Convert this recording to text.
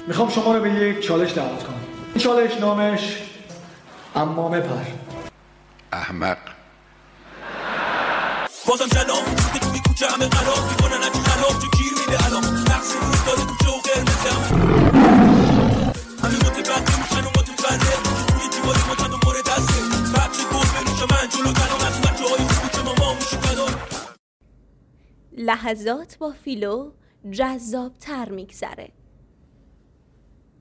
میخوام شما رو به یک چالش دعوت کنم. این چالش نامش عمامه پر. احمق. بازم سلام که توی کوچه همه قرار میکنن از خراب تو گیر میده الان نقص روز داره کوچه و قرمزم همه متبقی میشن و متفرد روی دیواری متد و مورد دسته بچه گل بنوشه من جلو تنم از بچه های خوبی که ماما میشه فدار. لحظات با فیلو جذاب تر میگذره.